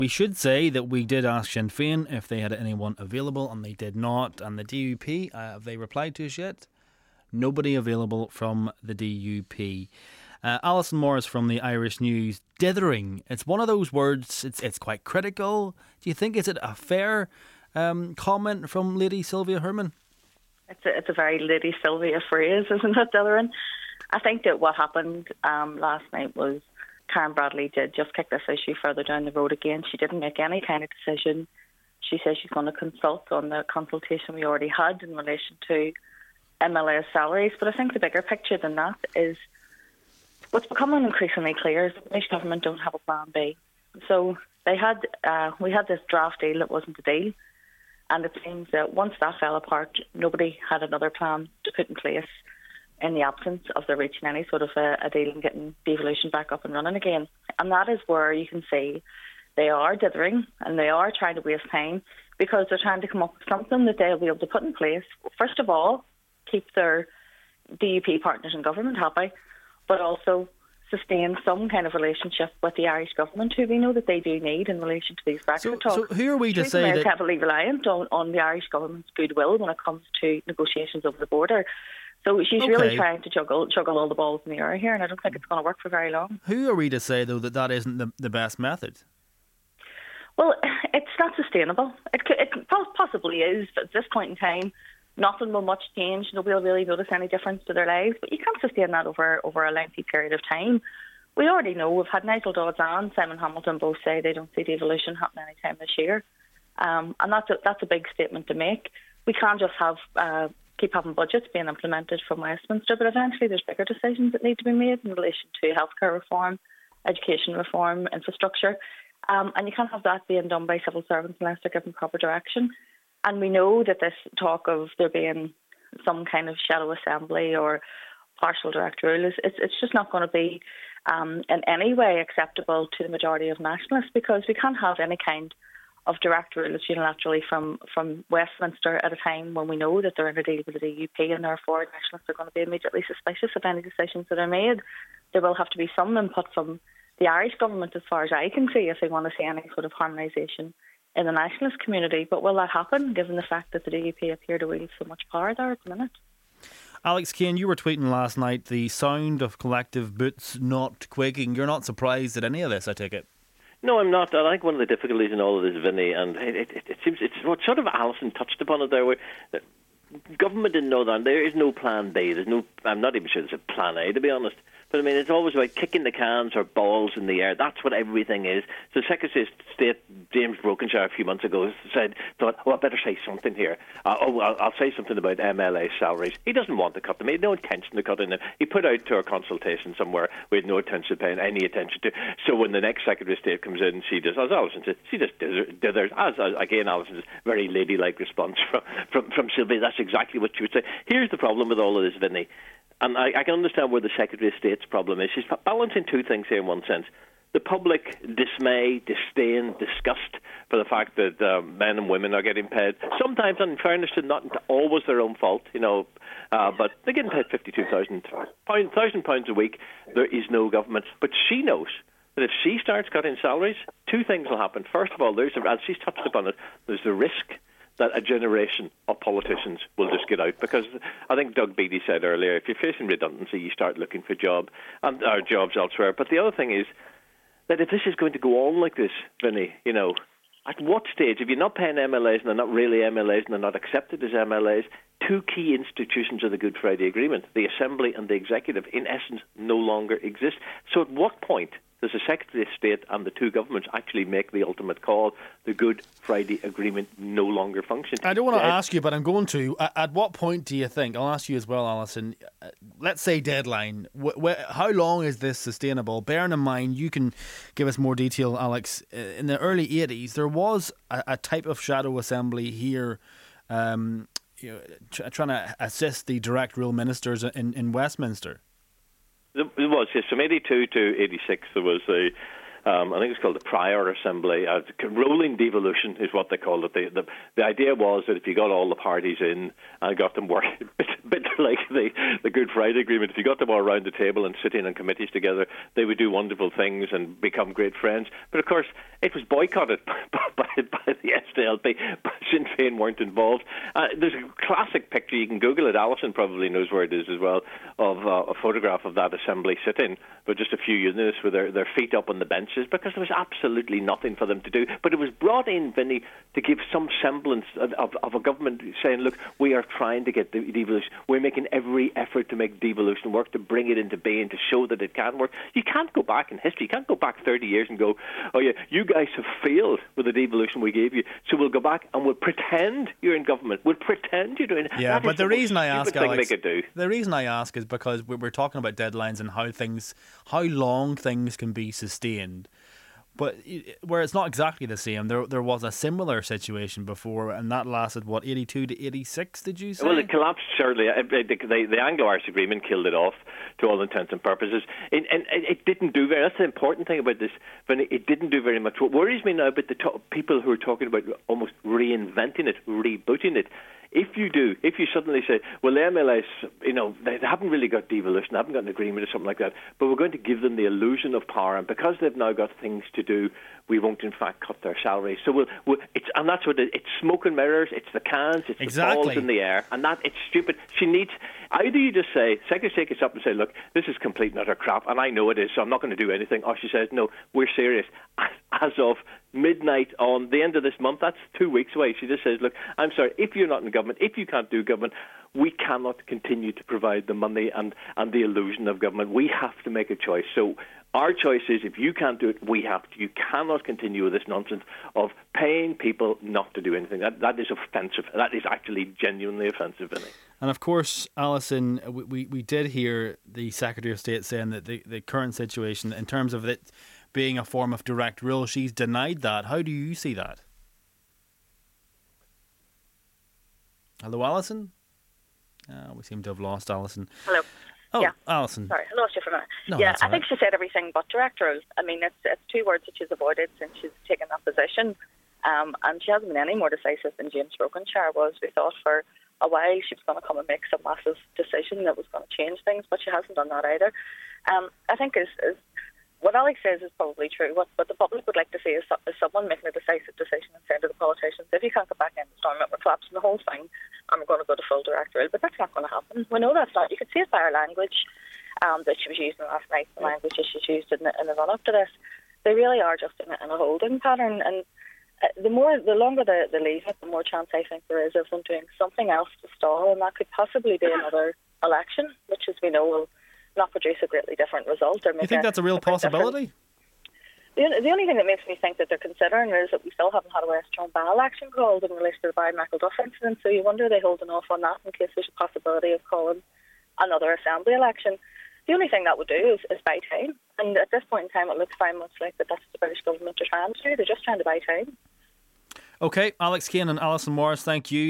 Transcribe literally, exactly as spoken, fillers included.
We should say that we did ask Sinn Féin if they had anyone available, and they did not. And the D U P, uh, have they replied to us yet? Nobody available from the D U P. Uh, Alison Morris from the Irish News. Dithering. It's one of those words, it's it's quite critical. Do you think, is it a fair um, comment from Lady Sylvia Herman? It's a, it's a very Lady Sylvia phrase, isn't it, Dithering? I think that what happened um, last night was Karen Bradley did just kick this issue further down the road again. She didn't make any kind of decision. She says she's going to consult on the consultation we already had in relation to M L A salaries. But I think the bigger picture than that is what's becoming increasingly clear is that the British government don't have a plan B. So they had, uh, we had this draft deal that wasn't a deal. And it seems that once that fell apart, nobody had another plan to put in place in the absence of there reaching any sort of a, a deal and getting devolution back up and running again. And that is where you can see they are dithering and they are trying to waste time because they're trying to come up with something that they'll be able to put in place. First of all, keep their D U P partners in government happy, but also sustain some kind of relationship with the Irish government, who we know that they do need in relation to these Brexit so, talks. So who are we to Theresa say May that... is heavily reliant on, on the Irish government's goodwill when it comes to negotiations over the border. So she's okay. really trying to juggle juggle all the balls in the air here, and I don't think it's going to work for very long. Who are we to say, though, that that isn't the, the best method? Well, it's not sustainable. It, could, it possibly is, but at this point in time, nothing will much change. Nobody will really notice any difference to their lives, but you can't sustain that over, over a lengthy period of time. We already know, we've had Nigel Dodds and Simon Hamilton both say they don't see devolution happening anytime this year. Um, and that's a, that's a big statement to make. We can't just have... Uh, keep having budgets being implemented from Westminster, but eventually there's bigger decisions that need to be made in relation to healthcare reform, education reform, infrastructure, um, and you can't have that being done by civil servants unless they're given proper direction. And we know that this talk of there being some kind of shadow assembly or partial direct rule is it's, it's just not going to be um, in any way acceptable to the majority of nationalists, because we can't have any kind of direct rules unilaterally from, from Westminster at a time when we know that they're in a deal with the D U P, and therefore nationalists are going to be immediately suspicious of any decisions that are made. There will have to be some input from the Irish government, as far as I can see, if they want to see any sort of harmonisation in the nationalist community. But will that happen, given the fact that the D U P appear to wield so much power there at the minute? Alex Kane, you were tweeting last night the sound of collective boots not quaking. You're not surprised at any of this, I take it? No, I'm not. I think one of the difficulties in all of this, Vinny, and it, it, it seems it's what sort of Alison touched upon it there, where the government didn't know that there is no plan B. There's no. I'm not even sure there's a plan A, to be honest. But I mean, it's always about kicking the cans or balls in the air. That's what everything is. So Secretary of State James Brokenshire a few months ago said, thought, oh, I better say something here. Uh, oh, I'll, I'll say something about M L A salaries. He doesn't want to cut them. He had no intention of cutting them. He put out to a consultation somewhere we had no intention of paying any attention to. So when the next Secretary of State comes in, she just, as Alison said, she just dithers. As, as again, Alison's very ladylike response from, from, from Sylvia. That's exactly what she would say. Here's the problem with all of this, Vinny. And I, I can understand where the Secretary of State's problem is. She's balancing two things here in one sense. The public dismay, disdain, disgust for the fact that um, men and women are getting paid. Sometimes, in fairness, to not always their own fault, you know, uh, but they're getting paid fifty-two thousand pounds a week. There is no government. But she knows that if she starts cutting salaries, two things will happen. First of all, there's a, as she's touched upon it, there's the risk that a generation of politicians will just get out, because I think Doug Beattie said earlier, if you're facing redundancy, you start looking for job and or jobs elsewhere. But the other thing is that if this is going to go on like this, Vinny, you know, at what stage, if you're not paying M L As and they're not really M L As and they're not accepted as M L As, two key institutions of the Good Friday Agreement, the Assembly and the Executive, in essence, no longer exist. So at what point does the Secretary of State and the two governments actually make the ultimate call? The Good Friday Agreement no longer functions. I don't want to uh, ask you, but I'm going to. At what point do you think, I'll ask you as well, Alison, let's say deadline, wh- wh- how long is this sustainable? Bearing in mind, you can give us more detail, Alex, in the early eighties, there was a, a type of shadow assembly here, um, you know, tr- trying to assist the direct rule ministers in, in Westminster. It was, yes. From eighty-two to eighty-six, there was a Um, I think it's called the Prior Assembly. Uh, rolling devolution is what they called it. The, the the idea was that if you got all the parties in and got them working, a bit, a bit like the, the Good Friday Agreement, if you got them all around the table and sitting on committees together, they would do wonderful things and become great friends. But of course, it was boycotted by, by, by the S D L P. Sinn Féin weren't involved. Uh, there's a classic picture, you can Google it, Alison probably knows where it is as well, of uh, a photograph of that assembly sitting, but just a few units with their, their feet up on the benches, because there was absolutely nothing for them to do. But it was brought in, Vinny, to give some semblance of, of, of a government saying, look, we are trying to get the devolution. We're making every effort to make devolution work, to bring it into being, to show that it can work. You can't go back in history. You can't go back thirty years and go, oh yeah, you guys have failed with the devolution we gave you, so we'll go back and we'll pretend you're in government. We'll pretend you're doing it. Yeah, that but the, the reason I ask, Alex, do. the reason I ask is because we're talking about deadlines and how things, how long things can be sustained. But where it's not exactly the same, there there was a similar situation before, and that lasted, what, eighty-two to eighty-six, did you say? Well, it collapsed shortly. The, the, the Anglo-Irish Agreement killed it off, to all intents and purposes. And, and it didn't do very, that's the important thing about this, but it didn't do very much. What worries me now about the to- people who are talking about almost reinventing it, rebooting it, if you do, if you suddenly say, well, the M L S, you know, they haven't really got devolution, they haven't got an agreement or something like that, but we're going to give them the illusion of power, and because they've now got things to do, we won't in fact cut their salaries. So we'll, we'll it's and that's what it, it's smoke and mirrors, it's the cans, it's exactly. the balls in the air, and that it's stupid. She needs, either you just say, Secretary gets up and say, look, this is complete and utter crap, and I know it is, so I'm not going to do anything. Or she says, no, we're serious. As of midnight on the end of this month, that's two weeks away, she just says, look, I'm sorry, if you're not in government, if you can't do government, we cannot continue to provide the money and, and the illusion of government. We have to make a choice. So our choice is, if you can't do it, we have to. You cannot continue with this nonsense of paying people not to do anything. That That is offensive. That is actually genuinely offensive, Vinny. And of course, Alison, we, we, we did hear the Secretary of State saying that the, the current situation, in terms of it being a form of direct rule, she's denied that. How do you see that? Hello, Alison? Uh, we seem to have lost Alison. Hello. Oh, yeah. Alison. Sorry, I lost you for a minute. No, yeah, that's all I think right. she said everything but direct rule. I mean, it's, it's two words that she's avoided since she's taken that position. Um, and she hasn't been any more decisive than James Brokenshire was. We thought for a while she was going to come and make some massive decision that was going to change things, but she hasn't done that either. Um, I think is, is what Alex says is probably true. What, what the public would like to see is, is someone making a decisive decision and saying to the politicians, if you can't get back in the storm, we're collapsing the whole thing and we're going to go to full direct rule. But that's not going to happen. We know that's not. You could see it by her language um, that she was using last night, the language that she's used in the, in the run-up to this. They really are just in a, in a holding pattern. And uh, the more, the longer they, they leave it, the more chance I think there is of them doing something else to stall, and that could possibly be another election, which, as we know, will not produce a greatly different result. Or make you think a, that's a real possibility? The, the only thing that makes me think that they're considering is that we still haven't had a West Tyrone by-election called in relation to the Brian McElduff incident, so you wonder are they holding off on that in case there's a possibility of calling another assembly election. The only thing that would do is, is buy time, and at this point in time it looks very much like that that's what the British government are trying to do. They're just trying to buy time. Okay, Alex Kane and Alison Morris, thank you.